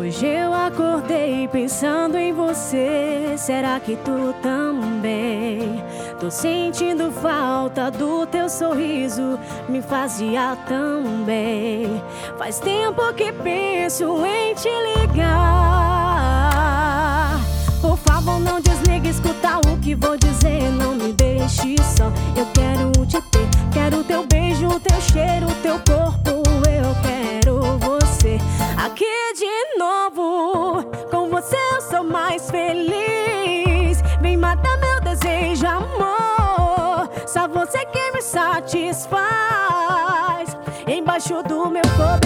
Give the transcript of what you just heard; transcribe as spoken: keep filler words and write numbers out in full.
Hoje eu acordei pensando em você. Será que tu também? Tô sentindo falta do teu sorriso, me fazia tão bem. Faz tempo que penso em te ligar. Por favor, não desligue, escuta o que vou dizer. Não me deixe só, eu quero te ter. Quero teu beijo, teu cheiro, teu corpo. Eu quero você aqui de novo. Com você eu sou mais feliz. Vem matar meu desejo, amor. Só você que me satisfaz. Embaixo do meu corpo